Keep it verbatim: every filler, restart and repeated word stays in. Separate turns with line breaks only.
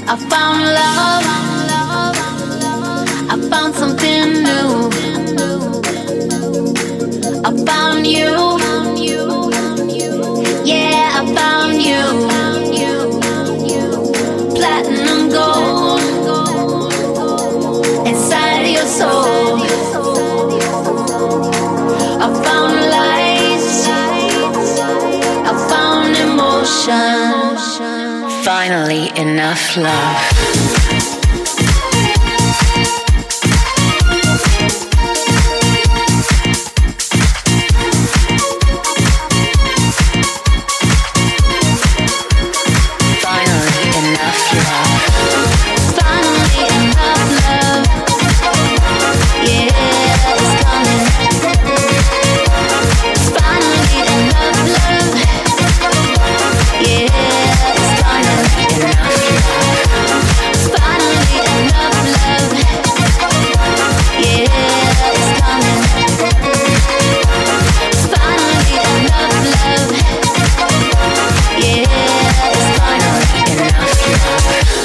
I found love, I found something new. I found you, yeah, I found you. Platinum gold inside your soul. I found lights, I found emotion. Finally enough love.